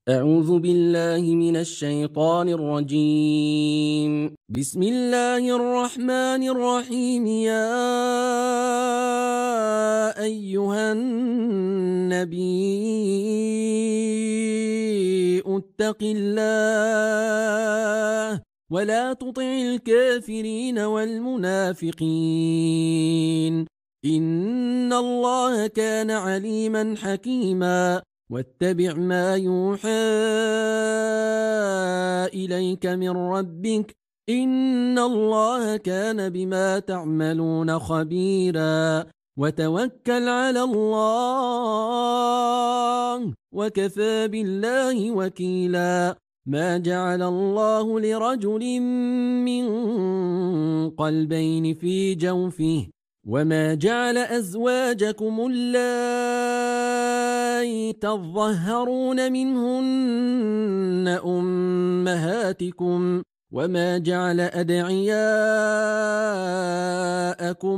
أعوذ بالله من الشيطان الرجيم. بسم الله الرحمن الرحيم. يا أيها النبي اتق الله ولا تطع الكافرين والمنافقين، إن الله كان عليما حكيما. واتبع ما يوحى إليك من ربك، إن الله كان بما تعملون خبيرا. وتوكل على الله وكفى بالله وكيلا. ما جعل الله لرجل من قلبين في جوفه، وما جعل أزواجكم اللائي تظهرون منهن أمهاتكم، وما جعل أدعياءكم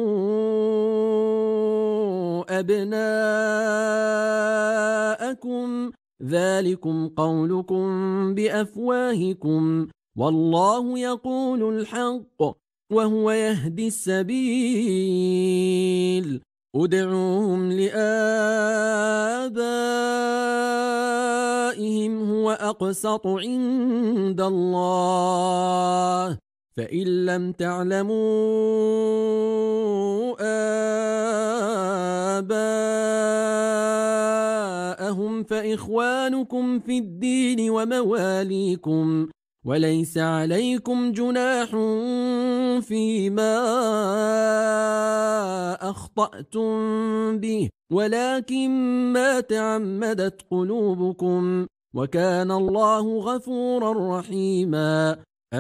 أبناءكم، ذلكم قولكم بأفواهكم، والله يقول الحق وهو يهدي السبيل. ادعوهم لآبائهم هو أقسط عند الله، فإن لم تعلموا آباءهم فإخوانكم في الدين ومواليكم، وليس عليكم جناح فيما أخطأتم به، ولكن ما تعمدت قلوبكم، وكان الله غفورا رحيما.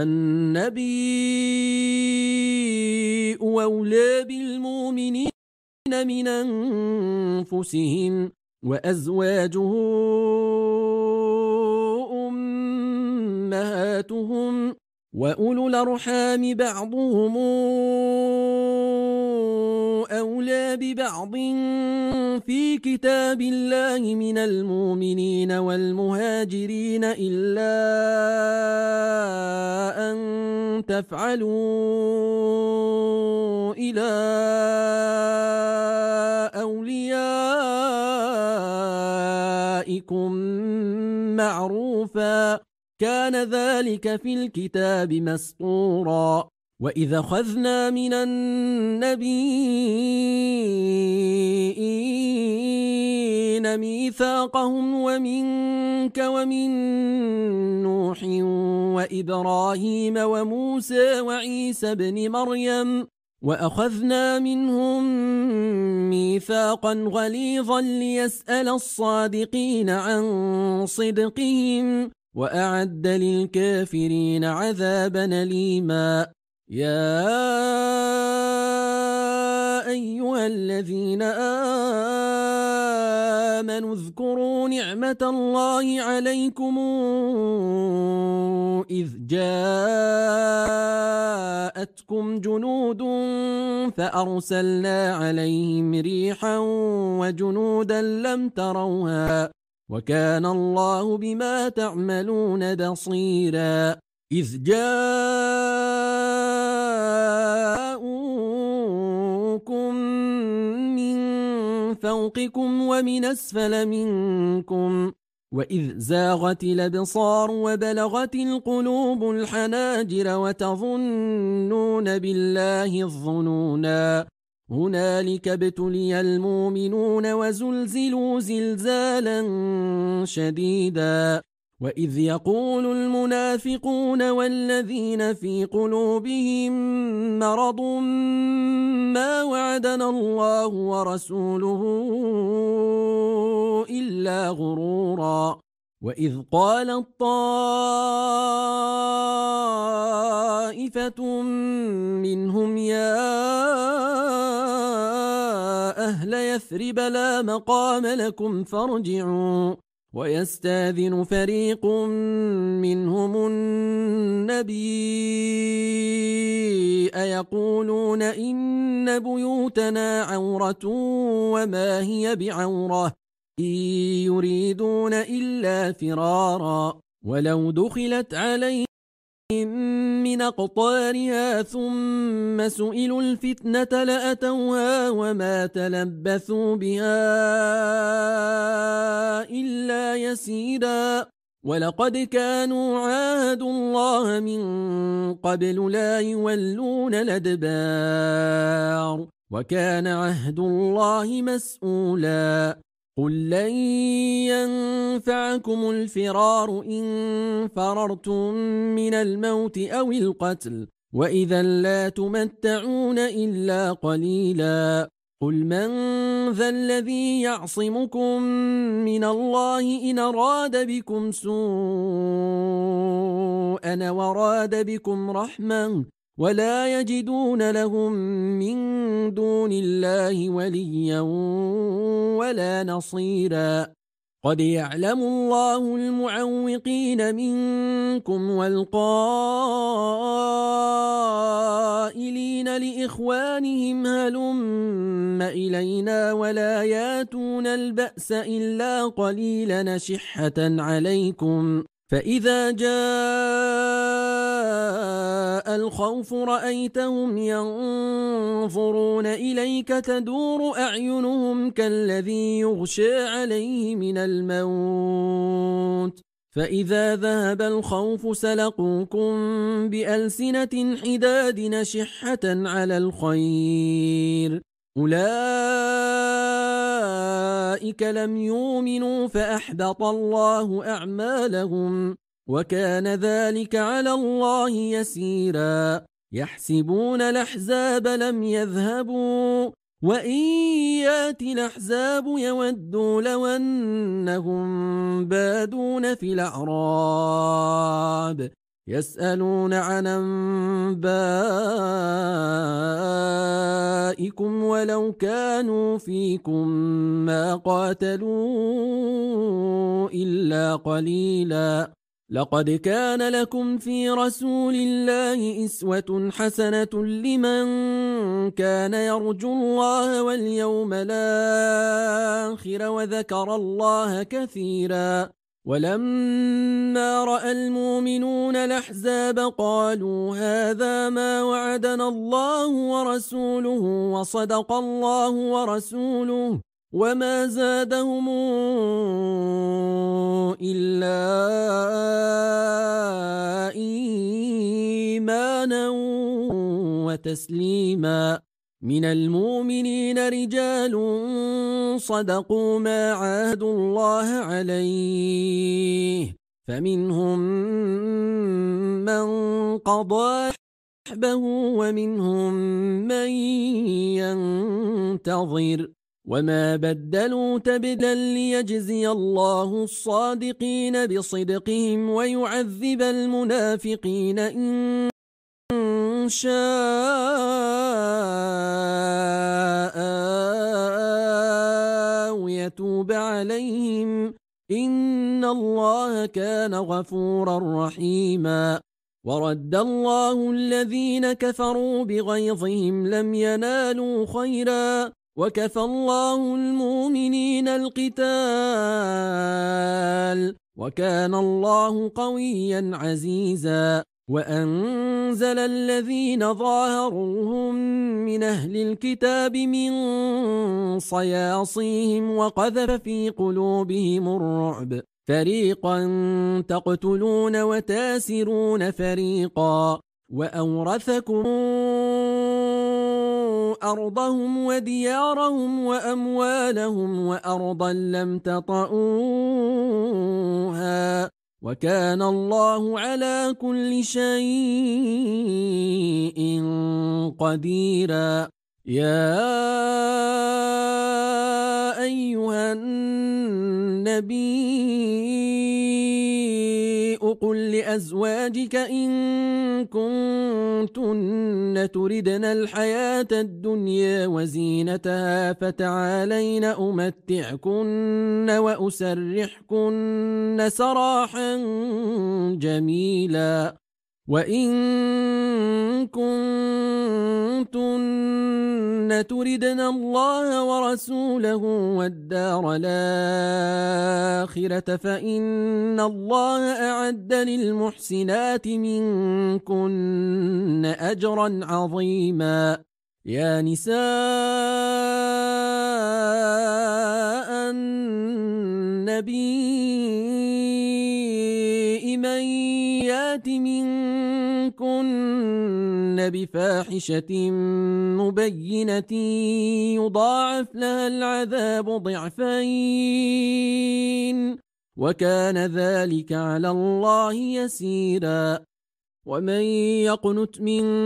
النبي أولى بالمؤمنين من أنفسهم، وأزواجه أمهاتهم، وأولو الأرحام بعضهم أولى ببعض في كتاب الله من المؤمنين والمهاجرين، إلا أن تفعلوا إلى أوليائكم معروفا، كان ذلك في الكتاب مسطورا. وإذا أخذنا من النبيين ميثاقهم ومنك ومن نوح وإبراهيم وموسى وعيسى بن مريم، وأخذنا منهم ميثاقا غليظا ليسأل الصادقين عن صدقهم، وأعد للكافرين عذابا أليما. يا أيها الذين آمنوا اذكروا نعمة الله عليكم إذ جاءتكم جنود فأرسلنا عليهم ريحا وجنودا لم تروها، وكان الله بما تعملون بصيرا. إذ جاءوكم من فوقكم ومن أسفل منكم، وإذ زاغت الأبصار وبلغت القلوب الحناجر وتظنون بالله الظنونا، هنالك ابتلي المؤمنون وزلزلوا زلزالا شديدا. وإذ يقول المنافقون والذين في قلوبهم مرض ما وعدنا الله ورسوله إلا غرورا. وإذ قالت طائفة منهم يا أهل يثرب لا مقام لكم فارجعوا، ويستاذن فريق منهم النبي أيقولون إن بيوتنا عورة وما هي بعورة إن يريدون إلا فرارا ولو دخلت عليهم من أقطارها ثم سئلوا الفتنة لأتوها وما تلبثوا بها إلا يسيرا ولقد كانوا عاهدوا الله من قبل لا يولون الأدبار وكان عهد الله مسؤولا قل لن ينفعكم الفرار إن فررتم من الموت أو القتل وإذا لا تمتعون إلا قليلا قل من ذا الذي يعصمكم من الله إن أراد بكم سوءا وراد بكم رحمة ولا يجدون لهم من دون الله وليا ولا نصيرا قد يعلم الله المعوقين منكم والقائلين لإخوانهم هلم إلينا ولا ياتون البأس إلا قليلا نشحة عليكم فإذا جاء الخوف رأيتهم ينظرون إليك تدور أعينهم كالذي يغشى عليه من الموت فإذا ذهب الخوف سلقوكم بألسنة حداد نشحة على الخير أولئك لم يؤمنوا فأحبط الله أعمالهم وكان ذلك على الله يسيرا يحسبون الأحزاب لم يذهبوا وإن يأتي الأحزاب يودوا لو أنهم بادون في الأعراب يسألون عن أنبائكم ولو كانوا فيكم ما قاتلوا إلا قليلا لقد كان لكم في رسول الله أسوة حسنة لمن كان يرجو الله واليوم الآخر وذكر الله كثيرا ولما رأى المؤمنون الأحزاب قالوا هذا ما وعدنا الله ورسوله وصدق الله ورسوله وما زادهم إلا إيمانا وتسليما من المؤمنين رجال صدقوا ما عاهدوا الله عليه فمنهم من قضى نحبه ومنهم من ينتظر وما بدلوا تبدلا ليجزي الله الصادقين بصدقهم ويعذب المنافقين إن شاء ويتوب عليهم إن الله كان غفورا رحيما ورد الله الذين كفروا بغيظهم لم ينالوا خيرا وكفى الله المؤمنين القتال وكان الله قويا عزيزا وأنزل الذين ظاهروهم من أهل الكتاب من صياصيهم وقذف في قلوبهم الرعب فريقا تقتلون وتاسرون فريقا وأورثكم أرضهم وديارهم وأموالهم وأرضا لم تطئوها وكان الله على كل شيء قديرا يا أيها النبي قل لأزواجك إن كنتن تردن الحياة الدنيا وزينتها فتعالين أمتعكن وأسرحكن سراحا جميلا وإن كنتن تردن الله ورسوله والدار الآخرة فإن الله أعد للمحسنات منكن أجرا عظيما. يا نساء النبي من يات منكن بفاحشة مبينة يضاعف لها العذاب ضعفين وكان ذلك على الله يسيرا. ومن يقنت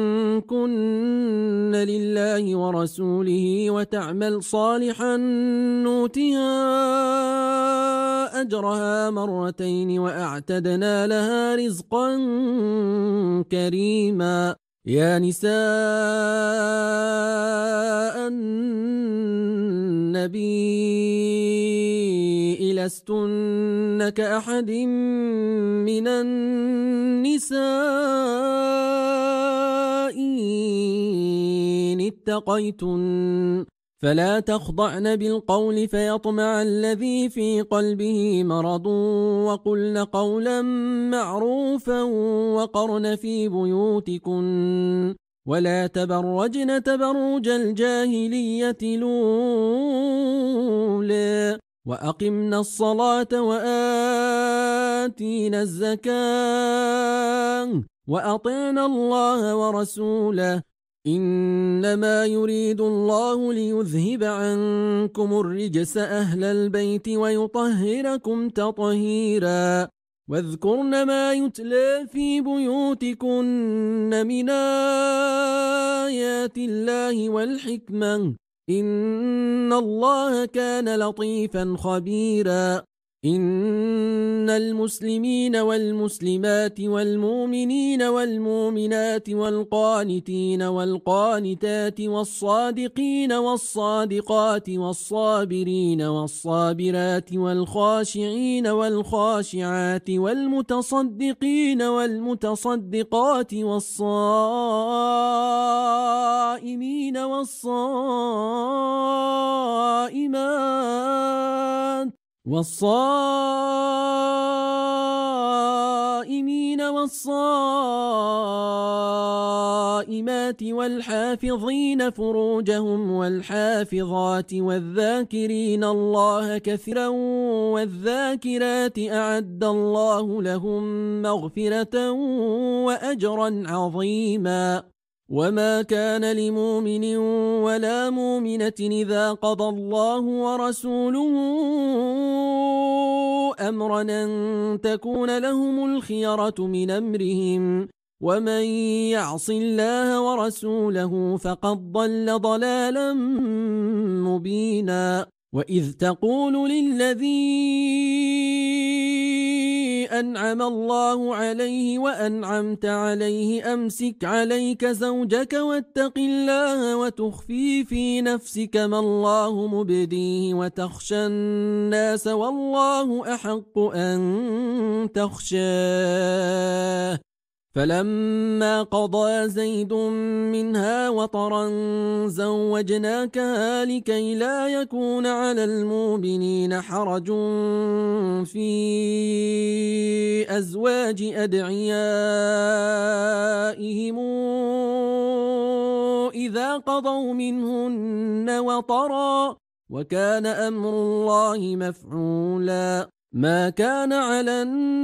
منكن لله ورسوله وتعمل صالحا نؤتها أجرها مرتين وأعتدنا لها رزقا كريما. يا نساء النبي لستن كأحد من النساء إن اتقيتن فلا تخضعن بالقول فيطمع الذي في قلبه مرض وقلن قولا معروفا وقرن في بيوتكن ولا تبرجن تبرج الجاهلية الأولى وأقمنا الصلاة وآتينا الزكاة وأطعنا الله ورسوله إنما يريد الله ليذهب عنكم الرجس أهل البيت ويطهركم تطهيرا. واذكرن ما يتلى في بيوتكن من آيات الله والحكمة إن الله كان لطيفا خبيرا. إن المسلمين والمسلمات والمؤمنين والمؤمنات والقانتين والقانتات والصادقين والصادقات والصابرين والصابرات والخاشعين والخاشعات والمتصدقين والمتصدقات والصائمين والصائمات والصائمات والحافظين فروجهم والحافظات والذاكرين الله كثيرا والذاكرات أعد الله لهم مغفرة وأجرا عظيما. وما كان لمؤمن ولا مؤمنة إذا قضى الله ورسوله أمرا أن تكون لهم الخيرة من أمرهم ومن يعص الله ورسوله فقد ضل ضلالا مبينا. وإذ تقول للذي أنعم الله عليه وأنعمت عليه أمسك عليك زوجك واتق الله وتخفي في نفسك ما الله مبديه وتخشى الناس والله أحق أن تخشاه. فلما قضى زيد منها وطرا زوجناكها لكي لا يكون على المؤمنين حرج في أزواج أدعيائهم إذا قضوا منهن وطرا وكان أمر الله مفعولا. ما كان على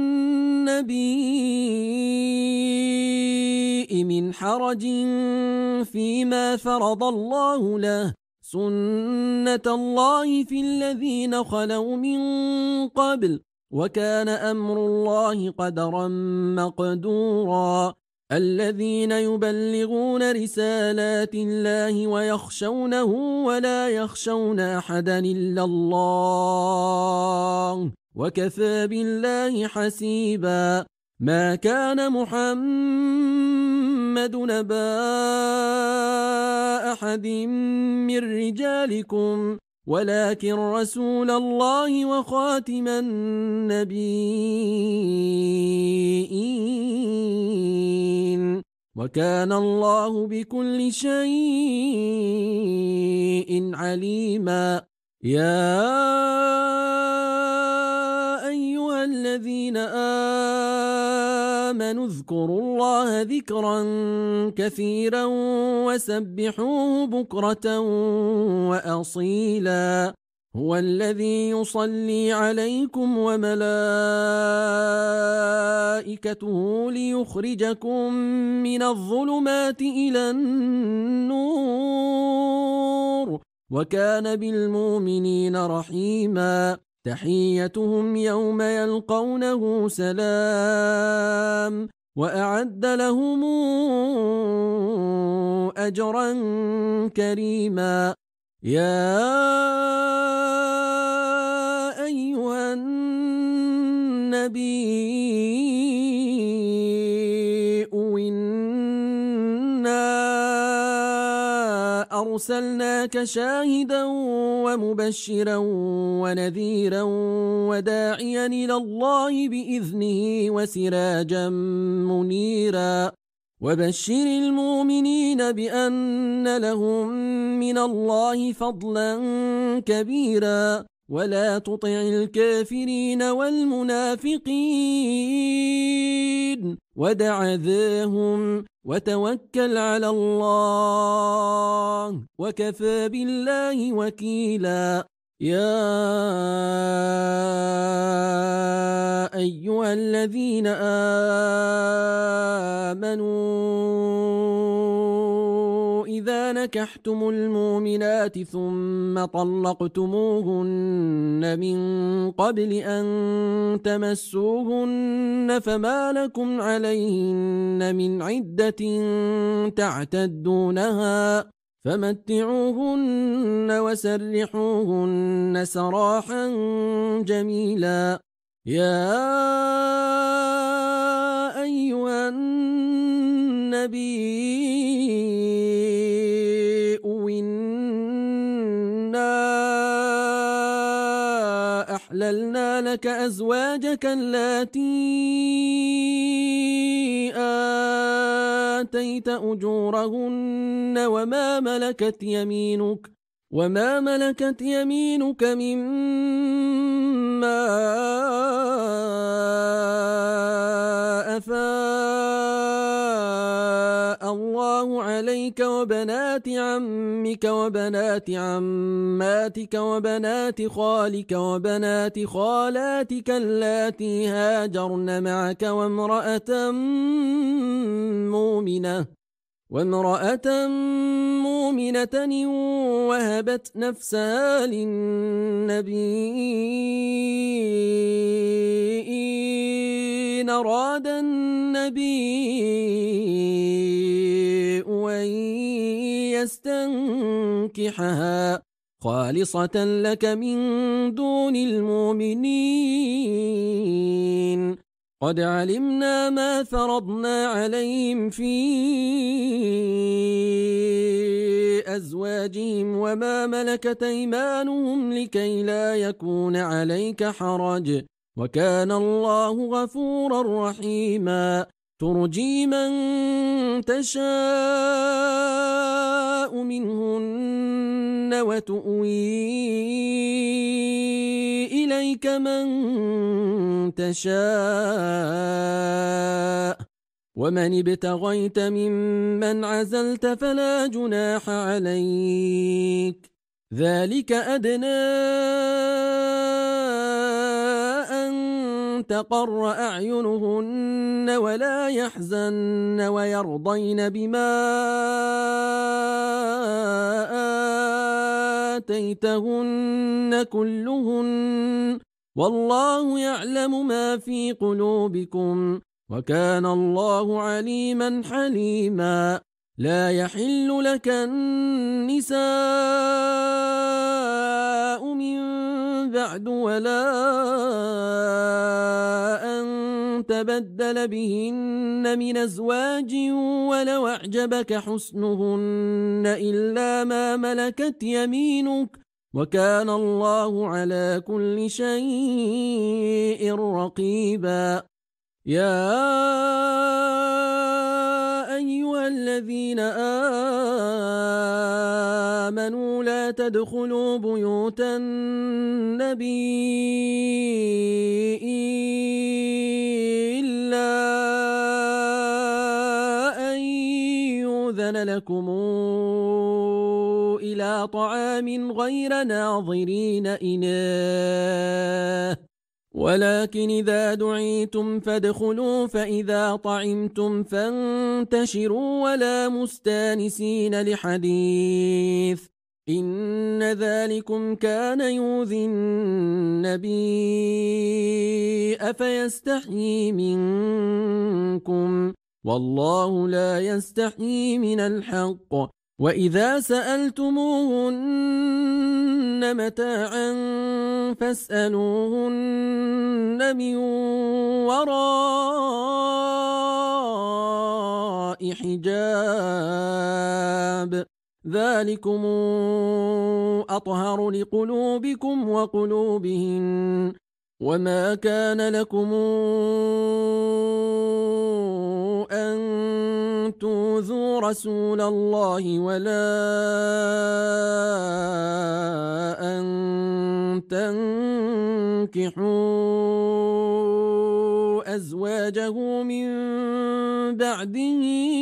النبي من حرج فيما فرض الله له سنة الله في الذين خلوا من قبل وكان أمر الله قدرا مقدورا. الذين يبلغون رسالات الله ويخشونه ولا يخشون أحدا إلا الله وكفى بالله حسيبا. ما كان محمد نبا أحد من رجالكم ولكن رسول الله وخاتم النبيين وكان الله بكل شيء عليما. يا أيها الذين آمنوا اذكروا الله ذكرا كثيرا وسبحوه بكرة وأصيلا. هو الذي يصلي عليكم وملائكته ليخرجكم من الظلمات إلى النور، وكان بالمؤمنين رحيما. تحيتهم يوم يلقونه سلام، وأعد لهم أجرا كريما. يا أيها النبي إنا أرسلناك شاهدا ومبشرا ونذيرا وداعيا إلى الله بإذنه وسراجا منيرا. وبشر المؤمنين بأن لهم من الله فضلا كبيرا، ولا تطع الكافرين والمنافقين ودع ذاهم وتوكل على الله وكفى بالله وكيلا. يا أيها الذين آمنوا إذا نكحتم المؤمنات ثم طلقتموهن من قبل أن تمسوهن فما لكم عليهن من عدة تعتدونها فمتعوهن وسرحوهن سراحا جميلا. يا أيها النبي إنا أحللنا لك أزواجك اللاتي آتيت أجورهن وما ملكت يمينك مما أفاء الله عليك وبنات عمك وبنات عماتك وبنات خالك وبنات خالاتك اللاتي هاجرن معك وامرأة مؤمنة وهبت نفسها للنبي إن أراد النبي أن يستنكحها خالصة لك من دون المؤمنين. قد علمنا ما فرضنا عليهم في أزواجهم وما ملكت أيمانهم لكي لا يكون عليك حرج، وكان الله غفورا رحيما. ترجي من تشاء منهن وتؤوي إليك من تشاء، ومن ابتغيت ممن عزلت فلا جناح عليك. ذلك أدنى أن تقر أعينهن ولا يحزن ويرضين بما آتيتهن كلهن، والله يعلم ما في قلوبكم وكان الله عليما حليما. لا يحل لك النساء من بعد ولا أن تبدل بهن من أزواج ولو أعجبك حسنهن إلا ما ملكت يمينك وكان الله على كل شيء رقيبا. يا أيها الذين آمنوا لا تدخلوا بيوت النبي إلا أن يؤذن لكم إلى طعام غير ناظرين إناه ولكن إذا دعيتم فادخلوا فإذا طعمتم فانتشروا ولا مستانسين لحديث إن ذلكم كان يؤذي النبي أفيستحيي منكم والله لا يستحيي من الحق وإذا سألتموهن متاعا فاسألوهن من وراء حجاب ذلكم أطهر لقلوبكم وقلوبهن وما كان لكم أن تؤذوا رسول الله ولا أن تنكحوا أزواجه من بعده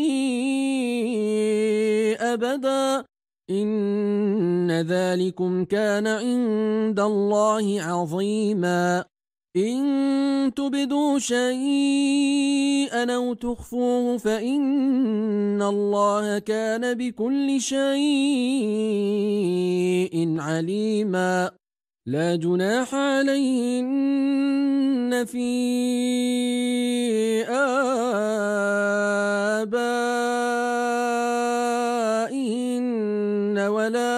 أبدا إن ذلكم كان عند الله عظيما إن تبدوا شيئا أو تخفوه فإن الله كان بكل شيء عليما لا جناح عليهن في آبائهن ولا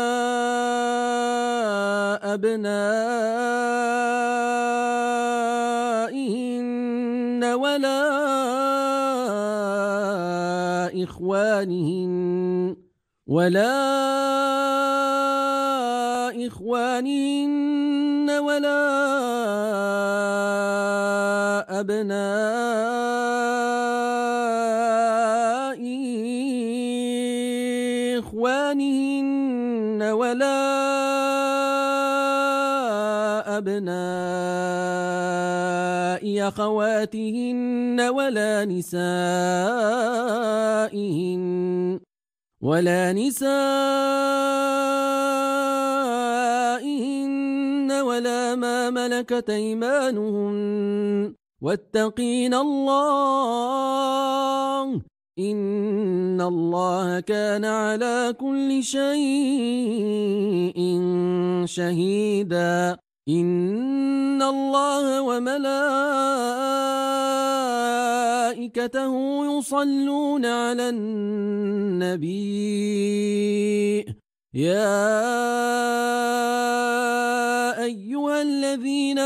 أبنائهن ولا إخوانهن ولا أبناء إخوانهن ولا أبناء أخواتهن ولا نسائهن ولا ما ملكت أيمانهن واتقين الله إن الله كان على كل شيء شهيدا إن الله وملائكته يصلون على النبي يا أيها الذين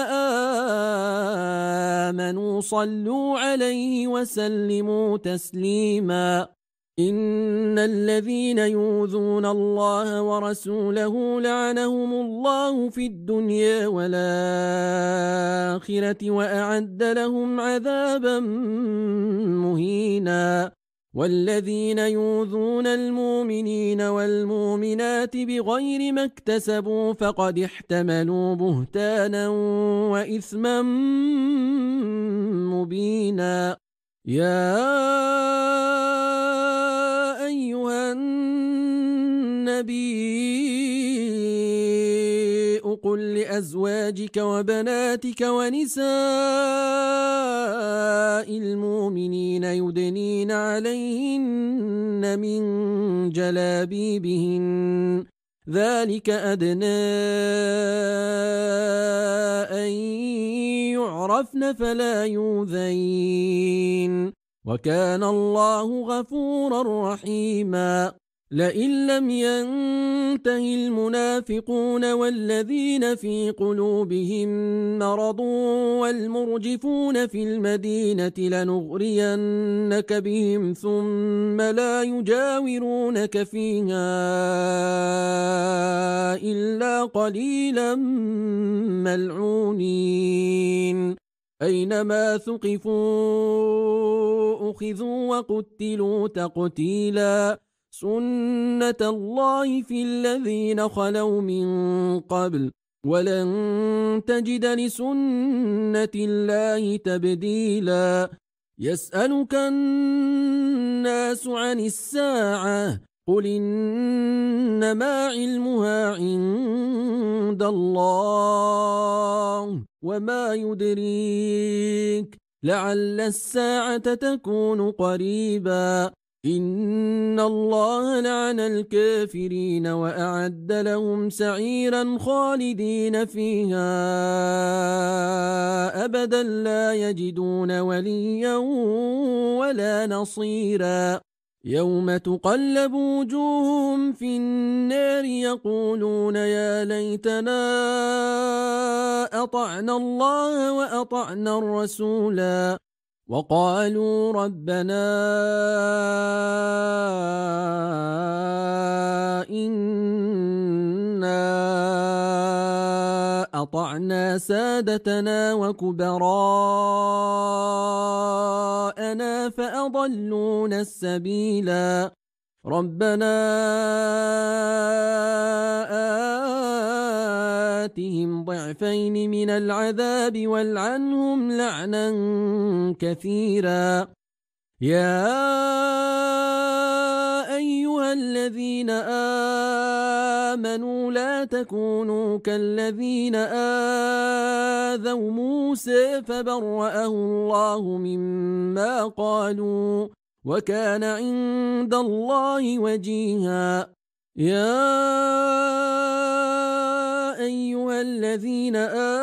آمنوا صلوا عليه وسلموا تسليما إن الذين يؤذون الله ورسوله لعنهم الله في الدنيا والآخرة وأعد لهم عذابا مهينا والذين يؤذون المؤمنين والمؤمنات بغير ما اكتسبوا فقد احتملوا بهتانا وإثما مبينا يا أيها النبي قل لأزواجك وبناتك ونساء المؤمنين يدنين عليهن من جلابيبهن ذلك أدنى أن يعرفن فلا يؤذين وكان الله غفورا رحيما لئن لم ينته المنافقون والذين في قلوبهم مرض والمرجفون في المدينة لنغرينك بهم ثم لا يجاورونك فيها إلا قليلا ملعونين أينما ثقفوا أخذوا وقتلوا تقتيلا سنة الله في الذين خلوا من قبل ولن تجد لسنة الله تبديلا يسألك الناس عن الساعة قل إنما علمها عند الله وما يدريك لعل الساعة تكون قريبا إن الله لعن الكافرين وأعد لهم سعيرا خالدين فيها أبدا لا يجدون وليا ولا نصيرا يوم تقلب وجوههم في النار يقولون يا ليتنا أطعنا الله وأطعنا الرسولا وقالوا ربنا إنا أطعنا سادتنا وكبراءنا فأضلونا السبيلا ربنا آتهم ضعفين من العذاب والعنهم لعنا كثيرا يا أيها الذين آمنوا لا تكونوا كالذين آذوا موسى فبرأه الله مما قالوا وكان عند الله وجيها يا أيها الذين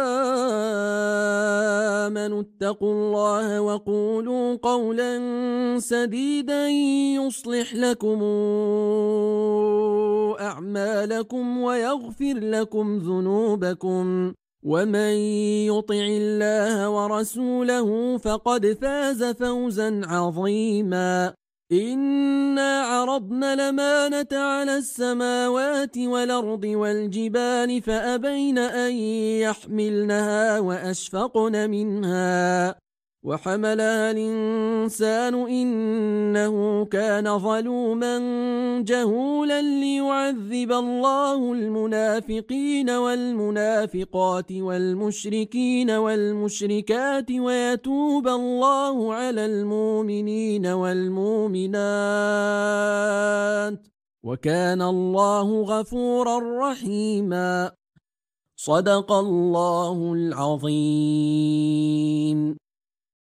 آمنوا اتقوا الله وقولوا قولا سديدا يصلح لكم أعمالكم ويغفر لكم ذنوبكم ومن يطع الله ورسوله فقد فاز فوزا عظيما إنا عرضنا الأمانة على السماوات والأرض والجبال فأبين أن يحملنها وأشفقن منها وحملها الإنسان إنه كان ظلوما جهولا ليعذب الله المنافقين والمنافقات والمشركين والمشركات ويتوب الله على المؤمنين والمؤمنات وكان الله غفورا رحيما صدق الله العظيم.